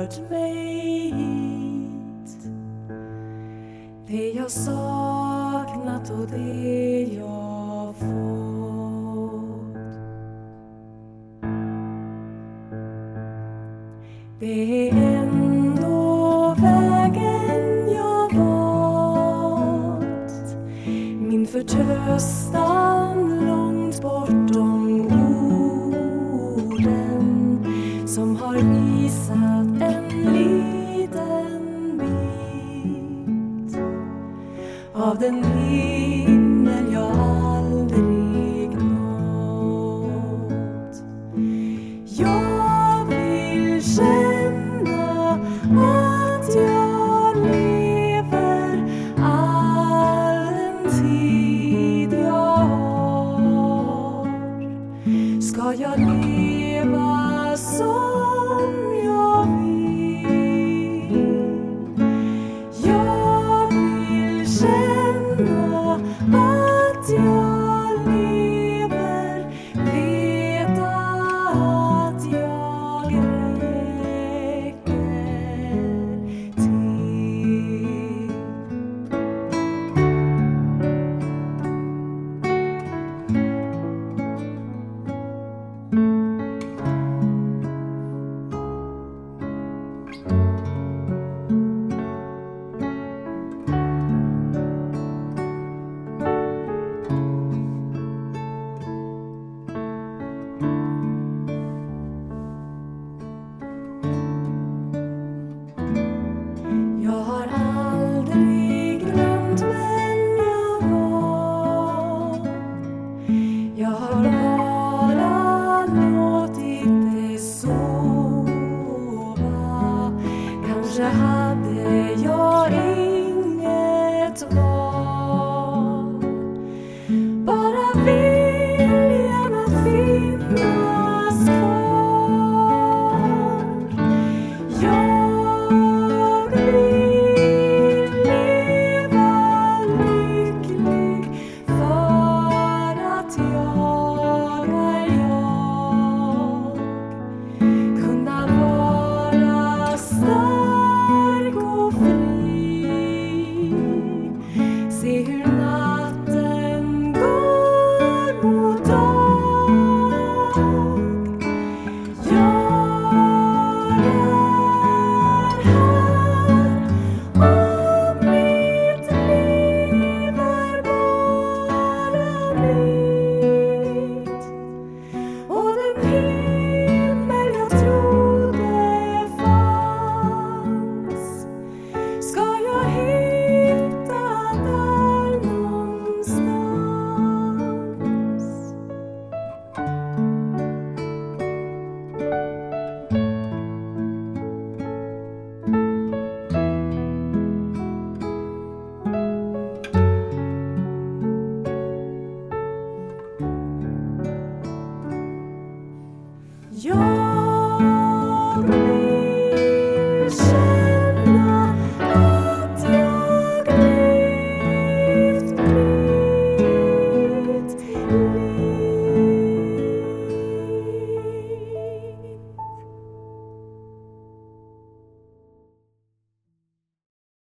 fört mig hit. Det jag saknat och det jag fått. Det är ändå vägen jag valt. Min förtröstan långt bortom orden som har visat en liten bit av den himmel jag aldrig nått. Jag vill känna att jag lever all den tid jag har. Ska jag leva som jag vill? Jag vill känna att jag lever, veta att jag räcker till. Jag har aldrig glömt vem jag var. Jag har bara låtit det sova. Kanske hade jag inget val. Bara viljan att finnas kvar. Jag vill leva lycklig för att jag är jag. Kunna vara stark och fri. Se hur natten går mot dag. Jag är här och mitt liv är bara mitt. Och den himmel jag trodde fanns ska jag hitta där någonstans. Jag vill känna att jag levt mitt liv.